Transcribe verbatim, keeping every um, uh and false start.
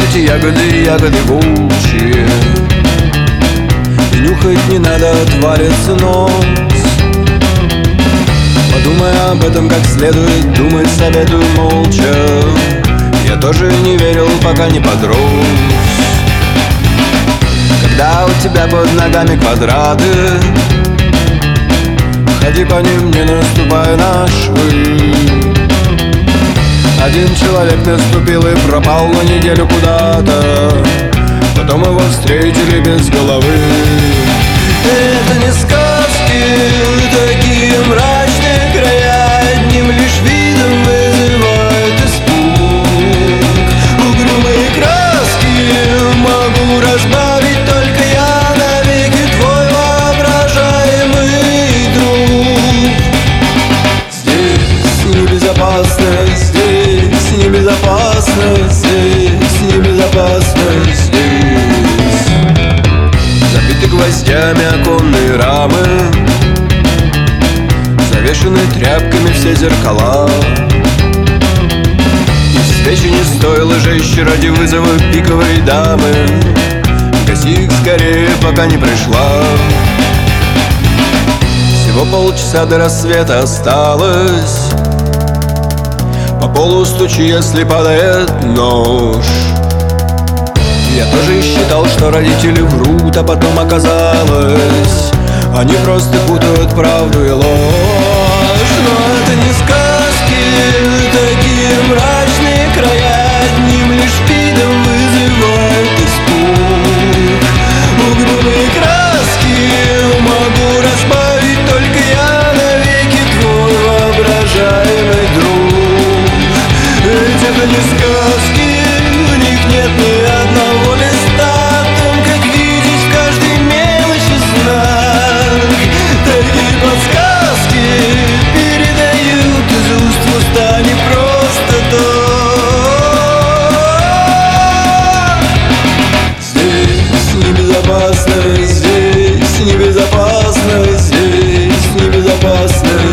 эти ягоды, ягоды волчьи. И нюхать не надо, отвалится нос. Подумай об этом как следует, думать советую молча. Я тоже не верил, пока не подрос. Когда у тебя под ногами квадраты, ходи по ним, не наступая на швы. Один человек наступил и пропал на неделю куда-то. Потом его встретили без головы. Это не сказки, такие мрачные края одним лишь видом вызывают испуг. Угрюмые краски могу разбавить только я, навеки твой воображаемый друг. Здесь небезопасно, здесь небезопасно, здесь небезопасно, здесь. Забиты гвоздями оконные рамы, завешены тряпками все зеркала. И свечи не стоило жечь ради вызова пиковой дамы. Гаси их скорее, пока не пришла. Всего полчаса до рассвета осталось. По полу стучи, если падает нож. Я тоже считал, что родители врут, а потом оказалось, они просто путают правду и ложь. Но это не сказки, такие мрачные края одним лишь видом вызывают испуг. Угрюмые краски могу разбавить только я, навеки твой воображаемый друг. Ведь это не сказки, в них нет ни одного листа о том, как видеть в каждой мелочи знак. Такие подсказки передают из уст в уста не просто так. Здесь небезопасно, здесь небезопасно, здесь небезопасно.